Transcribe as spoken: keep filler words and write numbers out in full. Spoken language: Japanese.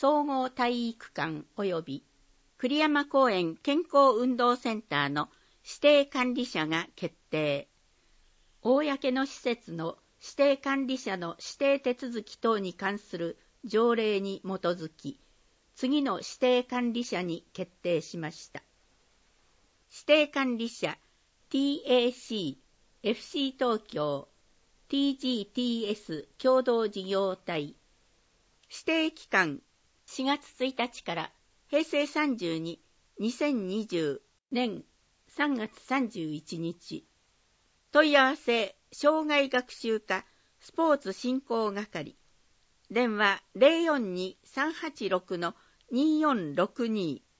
総合体育館及び栗山公園健康運動センターの指定管理者が決定。公の施設の指定管理者の指定手続き等に関する条例に基づき、次の指定管理者に決定しました。指定管理者 ティーエーシー、エフシー 東京、ティージーティーエス 共同事業体。指定期間しがつついたちからへいせいさんじゅうに、にせんにじゅうねんさんがつさんじゅういちにち。問い合わせ障害学習課スポーツ振興係。電話 ゼロよんに さんはちろく にーよんろくに